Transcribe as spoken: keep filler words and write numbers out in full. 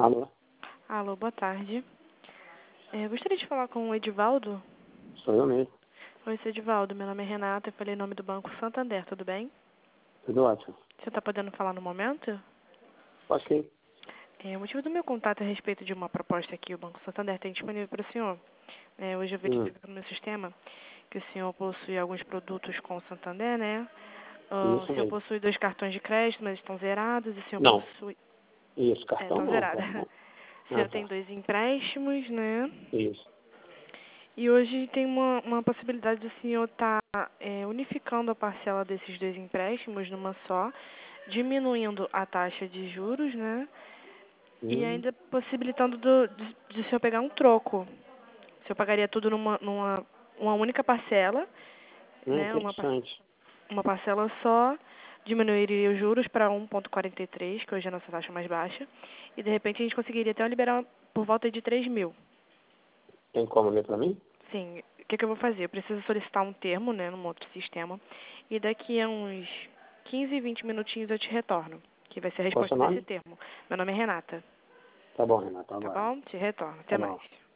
Alô? Alô, boa tarde. É, eu gostaria de falar com o Edivaldo. Sou eu mesmo. Oi, seu Edivaldo. Meu nome é Renata. Eu falei em nome do Banco Santander, tudo bem? Tudo ótimo. Você está podendo falar no momento? Ok. É, o motivo do meu contato é a respeito de uma proposta que o Banco Santander tem disponível para o senhor. É, hoje eu Hum, verifico no meu sistema que o senhor possui alguns produtos com o Santander, né? Ah, o isso senhor mesmo. possui dois cartões de crédito, mas estão zerados. E o senhor Não. possui... Isso, É, cartão estão não. zerados. Cartão. O Ah, senhor tem tá. dois empréstimos, né? Isso. E hoje tem uma, uma possibilidade do senhor estar unificando a parcela desses dois empréstimos numa só, diminuindo a taxa de juros, né? E Hum, ainda possibilitando do, de, de o senhor pegar um troco. O senhor pagaria tudo numa, numa uma única parcela, hum, né? Uma, par- interessante. uma parcela só, diminuiria os juros para um vírgula quarenta e três, que hoje é a nossa taxa mais baixa, e de repente a gente conseguiria até liberar por volta de três mil. Tem como ler pra mim? Sim, o que, que eu vou fazer? Eu preciso solicitar um termo, né, num outro sistema, e daqui a uns quinze, vinte minutinhos eu te retorno, que vai ser a Qual é o seu resposta desse nome? termo. Meu nome é Renata, Tá bom, Renato, tá agora. bom? Te retorno. Tá Até bom. mais.